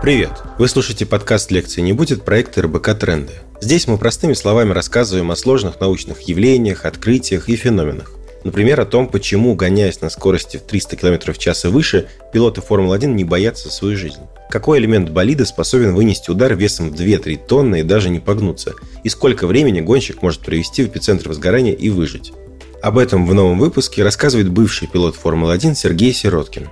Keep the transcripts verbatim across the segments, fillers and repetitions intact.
Привет! Вы слушаете подкаст «Лекции не будет» проекта эр бэ ка «Тренды». Здесь мы простыми словами рассказываем о сложных научных явлениях, открытиях и феноменах. Например, о том, почему, гоняясь на скорости в триста километров в час и выше, пилоты Формулы один не боятся за свою жизнь. Какой элемент болида способен вынести удар весом в две-три тонны и даже не погнуться? И сколько времени гонщик может провести в эпицентре возгорания и выжить? Об этом в новом выпуске рассказывает бывший пилот Формулы один Сергей Сироткин.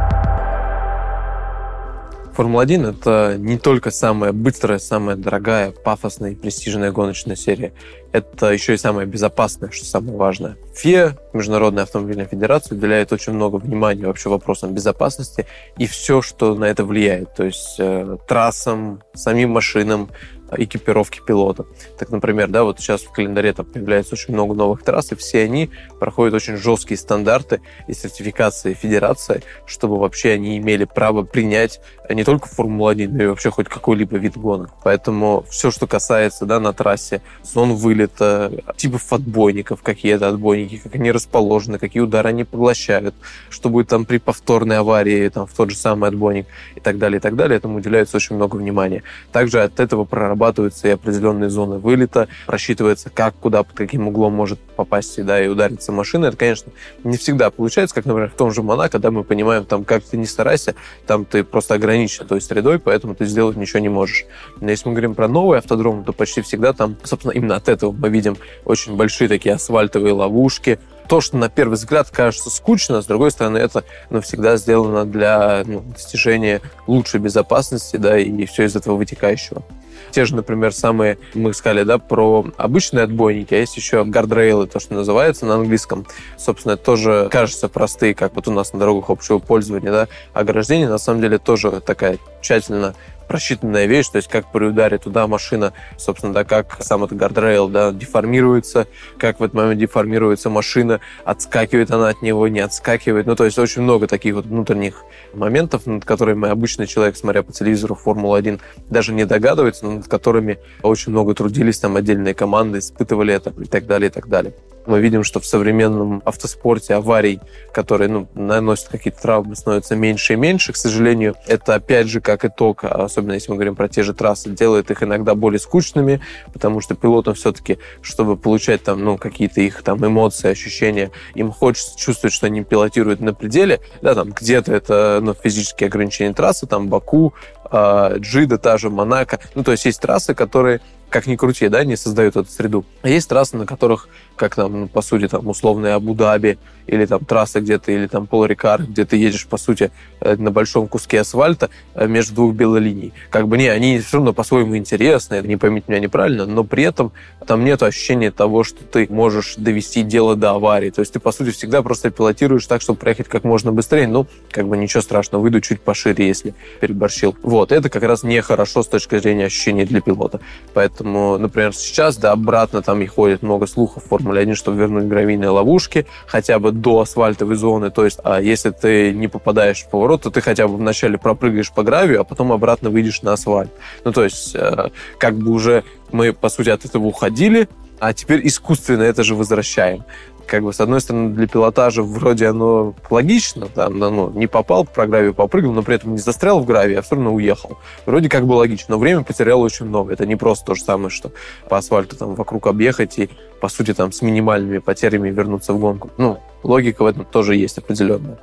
Формула один — это не только самая быстрая, самая дорогая, пафосная и престижная гоночная серия. Это еще и самая безопасная, что самое важное. эф и а, Международная автомобильная федерация, уделяет очень много внимания вообще вопросам безопасности и все, что на это влияет. То есть э, трассам, самим машинам, экипировки пилота. Так, например, да, вот сейчас в календаре там появляется очень много новых трасс, и все они проходят очень жесткие стандарты и сертификации федерации, чтобы вообще они имели право принять не только Формулу один, но и вообще хоть какой-либо вид гонок. Поэтому все, что касается, да, на трассе, зон вылета, типов отбойников, какие это отбойники, как они расположены, какие удары они поглощают, что будет там при повторной аварии, там, в тот же самый отбойник и так далее, и так далее, этому уделяется очень много внимания. Также от этого прорабатывается Прорабатываются и определенные зоны вылета, просчитывается, как, куда, под каким углом может попасть, да, и удариться машина. Это, конечно, не всегда получается, как, например, в том же Монако, да, мы понимаем, там, как ты не старайся, там ты просто ограничен той средой, поэтому ты сделать ничего не можешь. Но если мы говорим про новые автодромы, то почти всегда там, собственно, именно от этого мы видим очень большие такие асфальтовые ловушки. То, что на первый взгляд кажется скучно, с другой стороны, это ну, всегда сделано для ну, достижения лучшей безопасности, да, и все из этого вытекающего. Те же, например, самые, мы сказали, да, про обычные отбойники, а есть еще гардрейлы, то, что называется на английском. Собственно, это тоже кажется простые, как вот у нас на дорогах общего пользования, да, ограждения, на самом деле тоже такая тщательно просчитанная вещь, то есть как при ударе туда машина, собственно, да, как сам этот гардрейл, да, деформируется, как в этот момент деформируется машина, отскакивает она от него, не отскакивает. Ну, то есть очень много таких вот внутренних моментов, над которыми обычный человек, смотря по телевизору Формулу один, даже не догадывается, но над которыми очень много трудились, там отдельные команды испытывали это и так далее, и так далее. Мы видим, что в современном автоспорте аварий, которые ну, наносят какие-то травмы, становятся меньше и меньше. К сожалению, это опять же как итог, особенно если мы говорим про те же трассы, делает их иногда более скучными, потому что пилотам все-таки, чтобы получать там, ну, какие-то их там эмоции, ощущения, им хочется чувствовать, что они пилотируют на пределе. Да, там где-то это ну, физические ограничения трассы, там Баку, Джида, та же Монако. Ну, то есть есть трассы, которые, как ни крути, да, не создают эту среду. А есть трассы, на которых, как там, ну, по сути, там, условные Абу-Даби, или там трасса где-то, или там Пол-Рикар, где ты едешь, по сути, на большом куске асфальта между двух белолиний. Как бы, не, они все равно по-своему интересны, не поймите меня неправильно, но при этом там нет ощущения того, что ты можешь довести дело до аварии. То есть ты, по сути, всегда просто пилотируешь так, чтобы проехать как можно быстрее. Ну, как бы ничего страшного, выйду чуть пошире, если переборщил. Вот, это как раз нехорошо с точки зрения ощущений для пилота. Поэтому, например, сейчас, да, обратно там и ходит много слухов в Формуле один, чтобы вернуть гравийные ловушки хотя бы до асфальтовой зоны. То есть, а если ты не попадаешь в поворот, то ты хотя бы вначале пропрыгаешь по гравию, а потом обратно выйдешь на асфальт. Ну, то есть, э, как бы уже мы, по сути, от этого уходили, а теперь искусственно это же возвращаем. Как бы, с одной стороны, для пилотажа вроде оно логично, там, ну, не попал, по гравию попрыгал, но при этом не застрял в гравии, а все равно уехал. Вроде как бы логично, но время потерял очень много. Это не просто то же самое, что по асфальту там вокруг объехать и, по сути, там с минимальными потерями вернуться в гонку. Ну, логика в этом тоже есть определенная.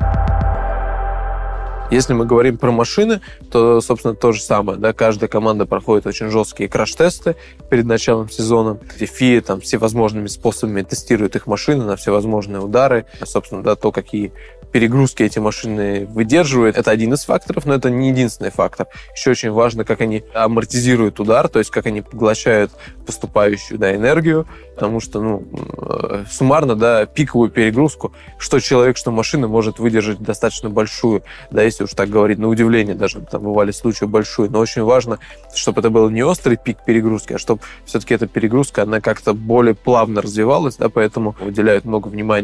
Если мы говорим про машины, то, собственно, то же самое. Да? Каждая команда проходит очень жесткие краш-тесты перед началом сезона, где эф и а там всевозможными способами тестирует их машины на всевозможные удары. Собственно, да, то, какие перегрузки эти машины выдерживают, это один из факторов, но это не единственный фактор. Еще очень важно, как они амортизируют удар, то есть как они поглощают поступающую, да, энергию, потому что, ну, суммарно, да, пиковую перегрузку, что человек, что машина может выдержать достаточно большую, да, если уж так говорить, на удивление даже, там бывали случаи большую, но очень важно, чтобы это был не острый пик перегрузки, а чтобы все-таки эта перегрузка, она как-то более плавно развивалась, да, поэтому уделяют много внимания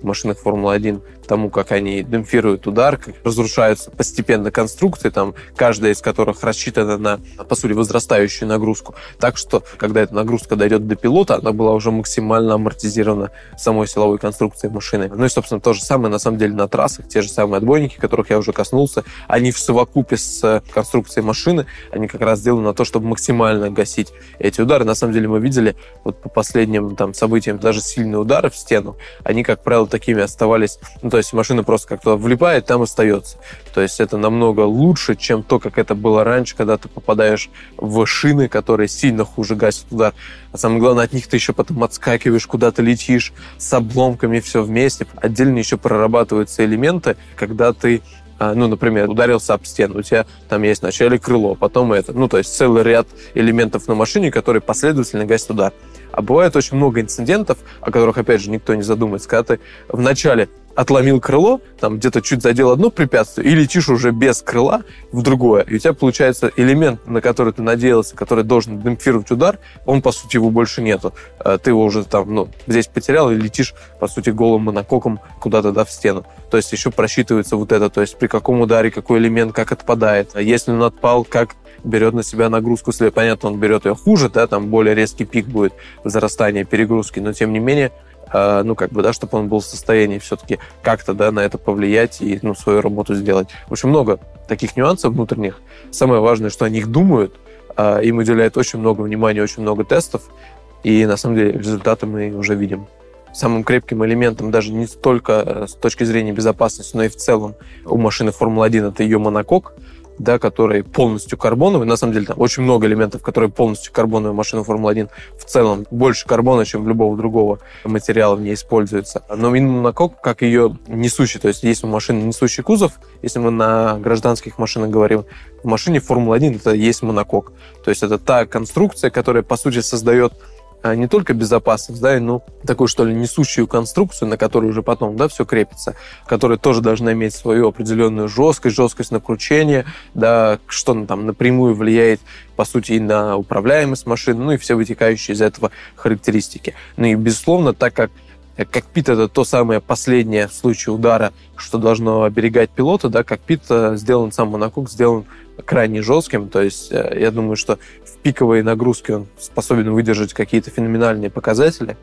в машинах Формулы-один тому, как они демпфируют удар, как разрушаются постепенно конструкции, там, каждая из которых рассчитана на, по сути, возрастающую нагрузку. Так что, когда эта нагрузка дойдет до пилота, она была уже максимально амортизирована самой силовой конструкцией машины. Ну и, собственно, то же самое, на самом деле, на трассах. Те же самые отбойники, которых я уже коснулся, они в совокупе с конструкцией машины, они как раз сделаны на то, чтобы максимально гасить эти удары. На самом деле, мы видели вот по последним там событиям, даже сильные удары в стену, они, как правило, такими оставались. Ну, то есть машина просто как-то влипает, там остается. То есть это намного лучше, чем то, как это было раньше, когда ты попадаешь в шины, которые сильно хуже гасят удар. А самое главное, от них ты еще потом отскакиваешь, куда-то летишь с обломками, все вместе. Отдельно еще прорабатываются элементы, когда ты, ну, например, ударился об стену, у тебя там есть вначале крыло, потом это. Ну, то есть целый ряд элементов на машине, которые последовательно гасят удар. А бывает очень много инцидентов, о которых, опять же, никто не задумывается. Когда ты вначале отломил крыло, там где-то чуть задел одно препятствие, и летишь уже без крыла в другое. И у тебя получается элемент, на который ты надеялся, который должен демпфировать удар, он, по сути, его больше нету. Ты его уже там, ну, здесь потерял и летишь, по сути, голым монококом куда-то, да, в стену. То есть еще просчитывается вот это, то есть при каком ударе, какой элемент, как отпадает. А если он отпал, как берет на себя нагрузку, если, понятно, он берет ее хуже, да, там более резкий пик будет возрастания перегрузки, но тем не менее, э, ну, как бы, да, чтобы он был в состоянии все-таки как-то, да, на это повлиять и, ну, свою работу сделать. В общем, много таких нюансов внутренних. Самое важное, что о них думают, э, им уделяют очень много внимания, очень много тестов, и, на самом деле, результаты мы уже видим. Самым крепким элементом даже не столько с точки зрения безопасности, но и в целом у машины Формула-один это ее монокок, да, который полностью карбоновый. На самом деле там очень много элементов, которые полностью карбоновые. Машина Формула-один в целом больше карбона, чем любого другого материала в ней используется. Но именно монокок, как ее несущий, то есть есть у машины несущий кузов, если мы на гражданских машинах говорим, в машине Формула-один это есть монокок. То есть это та конструкция, которая, по сути, создает не только безопасность, да, но такую, что ли, несущую конструкцию, на которую уже потом, да, все крепится, которая тоже должна иметь свою определенную жесткость, жесткость накручения, да, что там напрямую влияет, по сути, и на управляемость машины, ну и все вытекающие из этого характеристики. Ну и, безусловно, так как кокпит — это то самое последнее в случае удара, что должно оберегать пилота, да, кокпит сделан, сам монокок сделан крайне жестким, то есть я думаю, что в пиковой нагрузке он способен выдержать какие-то феноменальные показатели.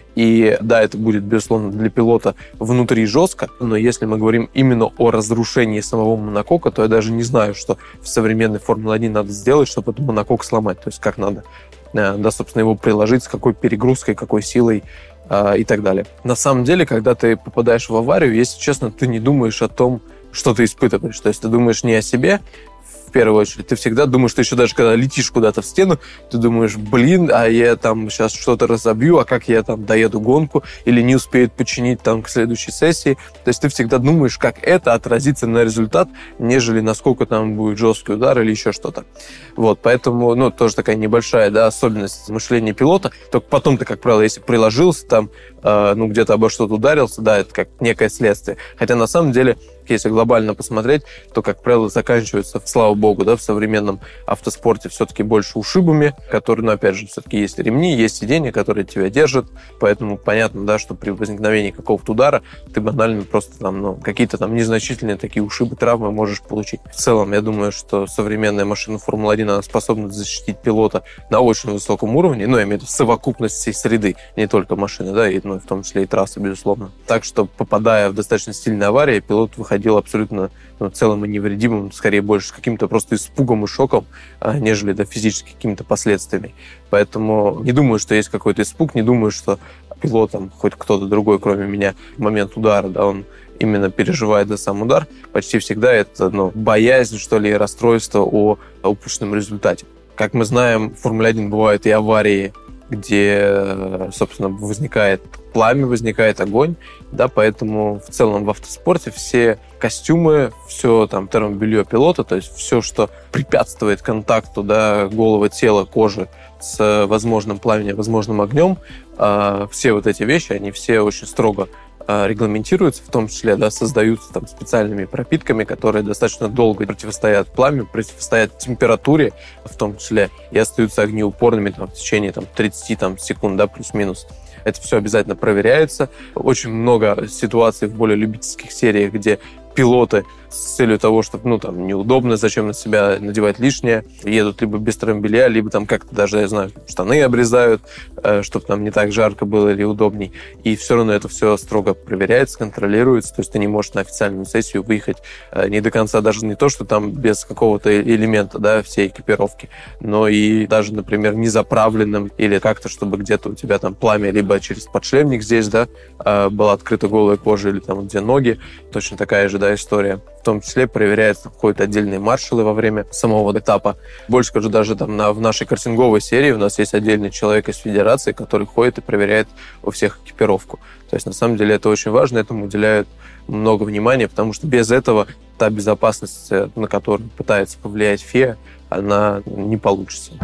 И да, это будет, безусловно, для пилота внутри жестко, но если мы говорим именно о разрушении самого монокока, то я даже не знаю, что в современной Формуле-один надо сделать, чтобы этот монокок сломать, то есть как надо, да, собственно, его приложить, с какой перегрузкой, какой силой и так далее. На самом деле, когда ты попадаешь в аварию, если честно, ты не думаешь о том, что ты испытываешь. То есть ты думаешь не о себе, в первую очередь. Ты всегда думаешь, ты еще даже когда летишь куда-то в стену, ты думаешь, блин, а я там сейчас что-то разобью, а как я там доеду гонку, или не успеют починить там к следующей сессии. То есть ты всегда думаешь, как это отразится на результат, нежели насколько там будет жесткий удар или еще что-то. Вот, поэтому, ну, тоже такая небольшая, да, особенность мышления пилота. Только потом ты, как правило, если приложился там, э, ну, где-то обо что-то ударился, да, это как некое следствие. Хотя на самом деле, если глобально посмотреть, то, как правило, заканчивается, слава богу, да, в современном автоспорте все-таки больше ушибами, которые, ну, опять же, все-таки есть ремни, есть сиденья, которые тебя держат, поэтому понятно, да, что при возникновении какого-то удара ты банально просто там, ну, какие-то там незначительные такие ушибы, травмы можешь получить. В целом, я думаю, что современная машина Формула-один, она способна защитить пилота на очень высоком уровне, ну, я имею в виду совокупность всей среды, не только машины, да, и, ну, в том числе и трассы, безусловно. Так что, попадая в достаточно сильные аварии, пилот выходил ходил абсолютно, ну, целым и невредимым, скорее больше с каким-то просто испугом и шоком, а, нежели, да, физически какими-то последствиями. Поэтому не думаю, что есть какой-то испуг, не думаю, что пилот, там, хоть кто-то другой, кроме меня, в момент удара, да, он именно переживает за сам удар. Почти всегда это, ну, боязнь, что ли, расстройство о упущенном результате. Как мы знаем, в Формуле-один бывают и аварии, где, собственно, возникает пламя, возникает огонь, да, поэтому в целом в автоспорте все костюмы, все там термобелье пилота, то есть все, что препятствует контакту, да, голого тела, кожи с возможным пламенем, возможным огнем, все вот эти вещи, они все очень строго регламентируются, в том числе, да, создаются там специальными пропитками, которые достаточно долго противостоят пламени, противостоят температуре, в том числе, и остаются огнеупорными там, в течение там, тридцать там, секунд, да, плюс-минус. Это все обязательно проверяется. Очень много ситуаций в более любительских сериях, где пилоты с целью того, чтобы, ну, там, неудобно, зачем на себя надевать лишнее, едут либо без трамбеля, либо там как-то даже, я знаю, штаны обрезают, э, чтобы там не так жарко было или удобней. И все равно это все строго проверяется, контролируется. То есть ты не можешь на официальную сессию выехать э, не до конца, даже не то, что там без какого-то элемента, да, всей экипировки, но и даже, например, не заправленным или как-то, чтобы где-то у тебя там пламя либо через подшлемник здесь, да, э, была открыта голая кожа или там где ноги. Точно такая же, да, история. В том числе проверяются входят отдельные маршалы во время самого этапа. Больше скажу, даже там на, в нашей картинговой серии у нас есть отдельный человек из Федерации, который ходит и проверяет у всех экипировку. То есть, на самом деле, это очень важно, этому уделяют много внимания, потому что без этого та безопасность, на которую пытается повлиять ФИА, она не получится.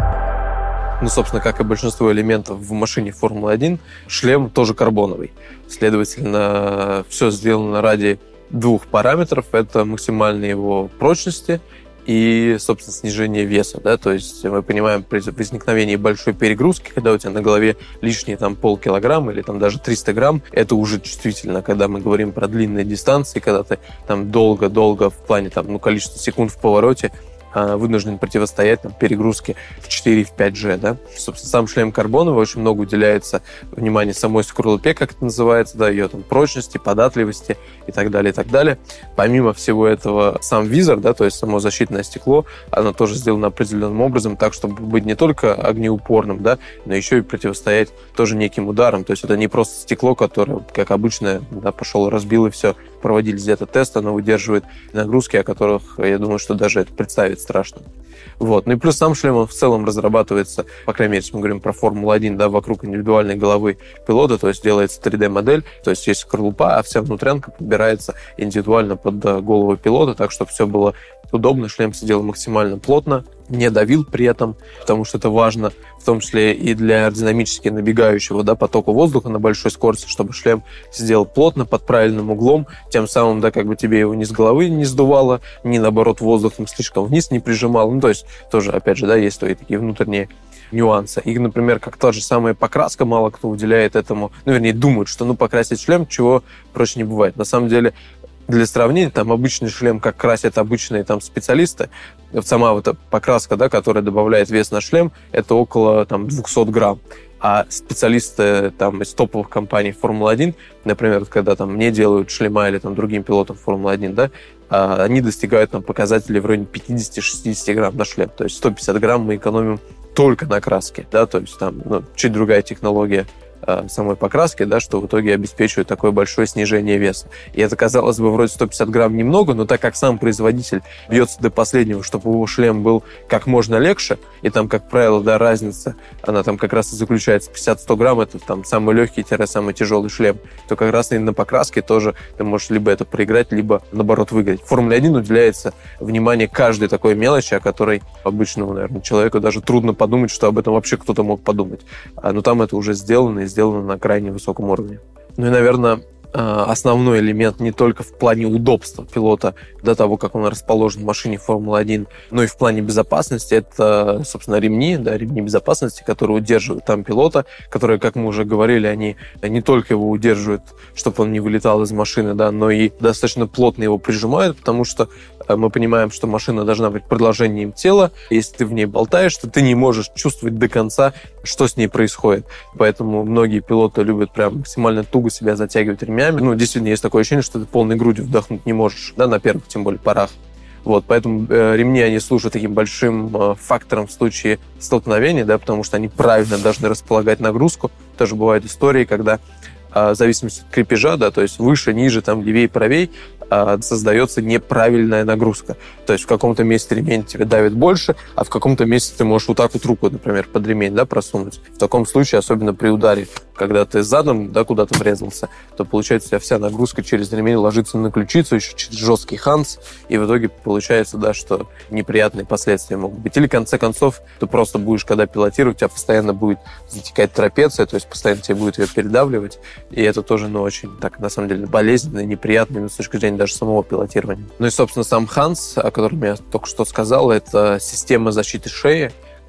Ну, собственно, как и большинство элементов в машине Формулы один, шлем тоже карбоновый. Следовательно, все сделано ради двух параметров. Это максимальной его прочности и, собственно, снижение веса. Да? То есть мы понимаем, при возникновении большой перегрузки, когда у тебя на голове лишние там, полкилограмма или там, даже триста грамм, это уже чувствительно, когда мы говорим про длинные дистанции, когда ты там долго-долго в плане там, ну, количества секунд в повороте вынужден противостоять там, перегрузке в четыре, в пять джи, да. Собственно, сам шлем карбоновый, очень много уделяется внимания самой скорлупе, как это называется, да, ее там прочности, податливости и так далее, и так далее. Помимо всего этого, сам визор, да, то есть само защитное стекло, оно тоже сделано определенным образом, так, чтобы быть не только огнеупорным, да, но еще и противостоять тоже неким ударам. То есть это не просто стекло, которое, как обычно, да, пошел и разбил, и все. Проводили где-то тест, оно выдерживает нагрузки, о которых, я думаю, что даже это представить страшно. Вот. Ну и плюс сам шлем он в целом разрабатывается, по крайней мере, если мы говорим про Формулу один, да, вокруг индивидуальной головы пилота, то есть делается три дэ-модель, то есть есть скорлупа, а вся внутрянка подбирается индивидуально под голову пилота, так, чтобы все было удобно, шлем сидел максимально плотно, не давил при этом, потому что это важно, в том числе и для аэродинамически набегающего, да, потока воздуха на большой скорости, чтобы шлем сидел плотно, под правильным углом, тем самым, да, как бы тебе его ни с головы не сдувало, ни, наоборот, воздухом слишком вниз не прижимал. Ну, то есть тоже, опять же, да, есть свои такие внутренние нюансы. И, например, как та же самая покраска, мало кто уделяет этому, ну, вернее, думают, что, ну, покрасить шлем, чего проще не бывает. На самом деле, для сравнения, там обычный шлем, как красят обычные там специалисты, сама вот эта покраска, да, которая добавляет вес на шлем, это около там двести грамм. А специалисты там из топовых компаний Формулы один, например, когда там мне делают шлема или там другим пилотам Формулы один, да, они достигают там показателей в районе пятьдесят-шестьдесят грамм на шлем. То есть сто пятьдесят грамм мы экономим только на краске, да, то есть там, ну, чуть другая технология самой покраски, да, что в итоге обеспечивает такое большое снижение веса. И это, казалось бы, вроде сто пятьдесят грамм немного, но так как сам производитель бьется до последнего, чтобы его шлем был как можно легче, и там, как правило, да, разница, она там как раз и заключается, пятьдесят-сто грамм, это там самый легкий, самый тяжелый шлем, то как раз и на покраске тоже ты можешь либо это проиграть, либо, наоборот, выиграть. В Формуле один уделяется внимание каждой такой мелочи, о которой обычному, наверное, человеку даже трудно подумать, что об этом вообще кто-то мог подумать. Но там это уже сделано, и сделано на крайне высоком уровне. Ну и, наверное, основной элемент не только в плане удобства пилота до того, как он расположен в машине Формулы один, но и в плане безопасности. Это, собственно, ремни, да, ремни безопасности, которые удерживают там пилота, которые, как мы уже говорили, они не только его удерживают, чтобы он не вылетал из машины, да, но и достаточно плотно его прижимают, потому что мы понимаем, что машина должна быть продолжением тела. Если ты в ней болтаешь, то ты не можешь чувствовать до конца, что с ней происходит. Поэтому многие пилоты любят прям максимально туго себя затягивать ремнями. Ну, действительно, есть такое ощущение, что ты полной грудью вдохнуть не можешь, да, на первых, тем более, порах. Вот, поэтому э, ремни, они служат таким большим э, фактором в случае столкновения, да, потому что они правильно должны располагать нагрузку. Тоже бывают истории, когда в зависимости от крепежа, да, то есть выше, ниже, там, левее, правее, создается неправильная нагрузка. То есть в каком-то месте ремень тебе давит больше, а в каком-то месте ты можешь вот так вот руку, например, под ремень, да, просунуть. В таком случае, особенно при ударе, когда ты задом, да, куда-то врезался, то получается у тебя вся нагрузка через ремень ложится на ключицу, еще через жесткий ханс, и в итоге получается, да, что неприятные последствия могут быть. Или в конце концов ты просто будешь, когда пилотировать, у тебя постоянно будет затекать трапеция, то есть постоянно тебе будет ее передавливать, и это тоже, ну, очень, так, на самом деле, болезненно и неприятно с точки зрения даже самого пилотирования. Ну и, собственно, сам ханс, о котором я только что сказал, это система защиты шеи,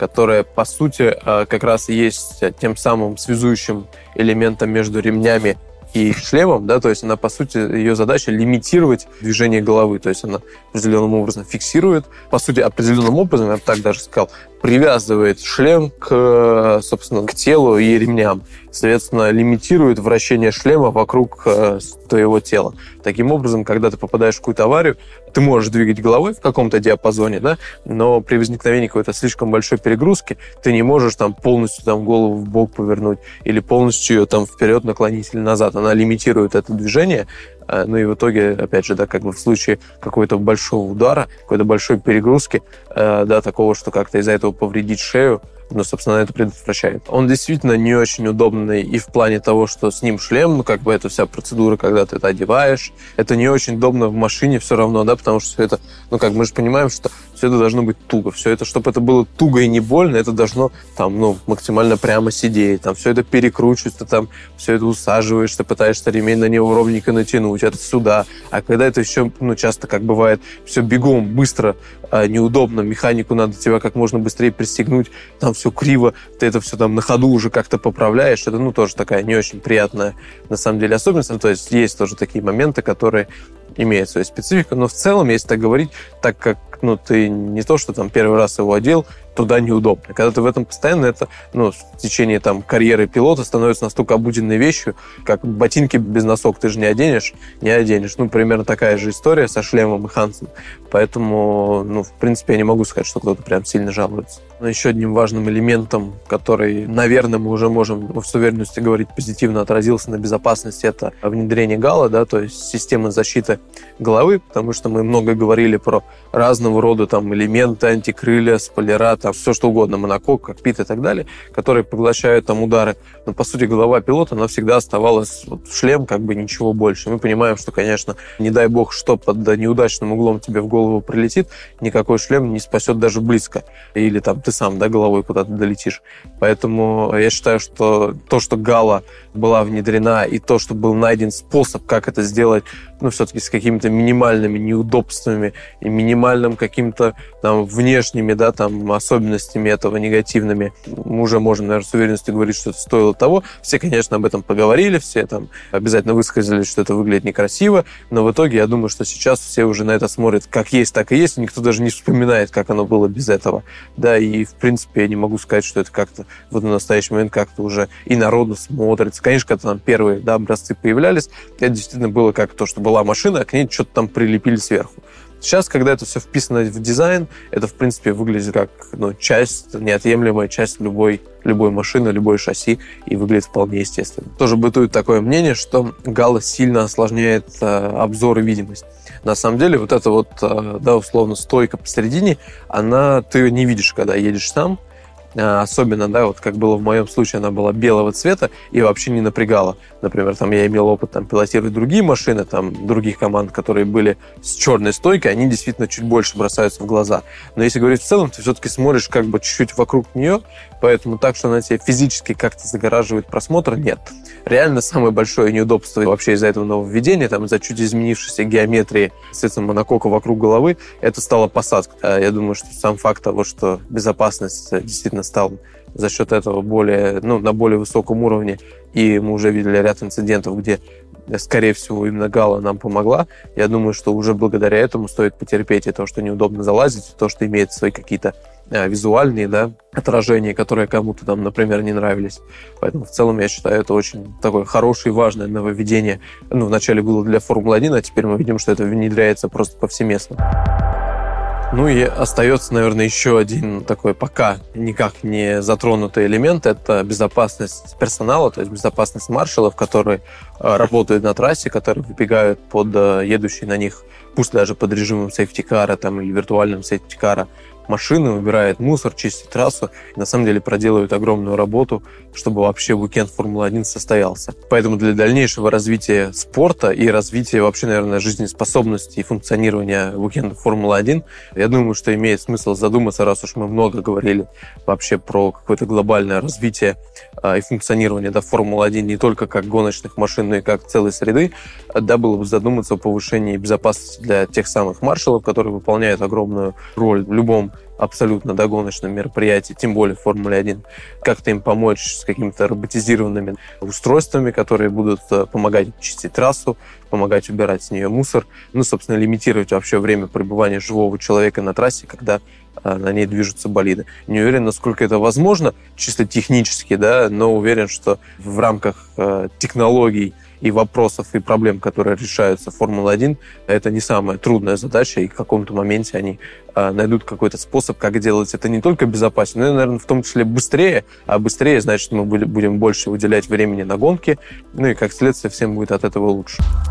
которая, по сути, как раз и есть тем самым связующим элементом между ремнями и шлемом, да, то есть она, по сути, ее задача лимитировать движение головы, то есть она определенным образом фиксирует, по сути, определенным образом, я бы так даже сказал, привязывает шлем к, собственно, к телу и ремням. Соответственно, лимитирует вращение шлема вокруг э, твоего тела. Таким образом, когда ты попадаешь в какую-то аварию, ты можешь двигать головой в каком-то диапазоне, да, но при возникновении какой-то слишком большой перегрузки ты не можешь там полностью там, голову в бок повернуть или полностью ее там вперед наклонить или назад. Она лимитирует это движение. Ну и в итоге, опять же, да, как бы в случае какого-то большого удара, какой-то большой перегрузки, да, такого, что как-то из-за этого повредить шею, ну, собственно, это предотвращает. Он действительно не очень удобный и в плане того, что с ним шлем, ну, как бы это вся процедура, когда ты это одеваешь. Это не очень удобно в машине все равно, да, потому что все это, ну, как мы же понимаем, что все это должно быть туго. Все это, чтобы это было туго и не больно, это должно там, ну, максимально прямо сидеть. Там все это перекручивается, там все это усаживаешь, ты пытаешься ремень на него ровненько натянуть, это сюда. А когда это еще, ну, часто, как бывает, все бегом, быстро, неудобно, механику надо тебя как можно быстрее пристегнуть, там все криво, ты это все там на ходу уже как-то поправляешь, это, ну, тоже такая не очень приятная, на самом деле, особенность. Ну, то есть есть тоже такие моменты, которые имеют свою специфику, но в целом, если так говорить, так как, ну, ты не то, что там первый раз его одел, туда неудобно. Когда ты в этом постоянно, это, ну, в течение там карьеры пилота становится настолько обыденной вещью, как ботинки без носок ты же не оденешь, не оденешь. Ну, примерно такая же история со шлемом и Хансом. Поэтому, ну, в принципе, я не могу сказать, что кто-то прям сильно жалуется. Но еще одним важным элементом, который, наверное, мы уже можем с уверенностью говорить, позитивно отразился на безопасности, это внедрение гала, да, то есть системы защиты головы, потому что мы много говорили про разного рода там элементы, антикрылья, спойлера, там все что угодно, монокок, кокпит и так далее, которые поглощают там удары. Но, по сути, голова пилота, она всегда оставалась вот, шлем, как бы ничего больше. Мы понимаем, что, конечно, не дай бог, что под неудачным углом тебе в голову прилетит, никакой шлем не спасет даже близко. Или там ты сам, да, головой куда-то долетишь. Поэтому я считаю, что то, что гала была внедрена, и то, что был найден способ, как это сделать, ну, все-таки с какими-то минимальными неудобствами и минимальным каким-то там внешними, да, там особенностями этого негативными, мы уже можем, наверное, с уверенностью говорить, что это стоило того. Все, конечно, об этом поговорили, все там обязательно высказали, что это выглядит некрасиво, но в итоге я думаю, что сейчас все уже на это смотрят как есть, так и есть, и никто даже не вспоминает, как оно было без этого. Да, и, в принципе, я не могу сказать, что это как-то вот на настоящий момент как-то уже и народу смотрится. Конечно, когда там первые, да, образцы появлялись, это действительно было как то, что была машина, а к ней что-то там прилепили сверху. Сейчас, когда это все вписано в дизайн, это, в принципе, выглядит как, ну, часть, неотъемлемая часть любой, любой машины, любой шасси, и выглядит вполне естественно. Тоже бытует такое мнение, что гала сильно осложняет э, обзор и видимость. На самом деле, вот эта вот, э, да, условно, стойка посередине, она, ты ее не видишь, когда едешь сам. Особенно, да, вот как было в моем случае, она была белого цвета и вообще не напрягала. Например, там я имел опыт там, пилотировать другие машины, там, других команд, которые были с черной стойкой, они действительно чуть больше бросаются в глаза. Но если говорить в целом, ты все-таки смотришь как бы чуть-чуть вокруг нее, поэтому так, что она тебе физически как-то загораживает просмотр, нет. Реально самое большое неудобство вообще из-за этого нововведения, там, из-за чуть изменившейся геометрии, соответственно, монокока вокруг головы, это стала посадка. Я думаю, что сам факт того, что безопасность действительно стала за счет этого более, ну, на более высоком уровне, и мы уже видели ряд инцидентов, где, скорее всего, именно гала нам помогла. Я думаю, что уже благодаря этому стоит потерпеть и то, что неудобно залазить, и то, что имеет свои какие-то а, визуальные, да, отражения, которые кому-то там, например, не нравились. Поэтому в целом я считаю, это очень такое хорошее и важное нововведение. Ну, вначале было для Формулы один, а теперь мы видим, что это внедряется просто повсеместно. Ну и остается, наверное, еще один такой пока никак не затронутый элемент. Это безопасность персонала, то есть безопасность маршалов, которые работают на трассе, которые выбегают под едущие на них, пусть даже под режимом сейфтикара там, или виртуальным сейфтикара, машины, убирает мусор, чистит трассу. И на самом деле проделывают огромную работу, чтобы вообще уикенд Формулы один состоялся. Поэтому для дальнейшего развития спорта и развития вообще, наверное, жизнеспособности и функционирования уикенда Формулы один, я думаю, что имеет смысл задуматься, раз уж мы много говорили вообще про какое-то глобальное развитие и функционирование, да, Формулы один не только как гоночных машин, но и как целой среды, да, было бы задуматься о повышении безопасности для тех самых маршалов, которые выполняют огромную роль в любом абсолютно до гоночном мероприятии, тем более в Формуле один, как-то им помочь с какими-то роботизированными устройствами, которые будут помогать чистить трассу, помогать убирать с нее мусор, ну, собственно, лимитировать вообще время пребывания живого человека на трассе, когда на ней движутся болиды. Не уверен, насколько это возможно, чисто технически, да, но уверен, что в рамках э, технологий и вопросов, и проблем, которые решаются в Формуле один, это не самая трудная задача, и в каком-то моменте они э, найдут какой-то способ, как делать это не только безопаснее, но и, наверное, в том числе быстрее, а быстрее, значит, мы будем больше уделять времени на гонки, ну и, как следствие, всем будет от этого лучше.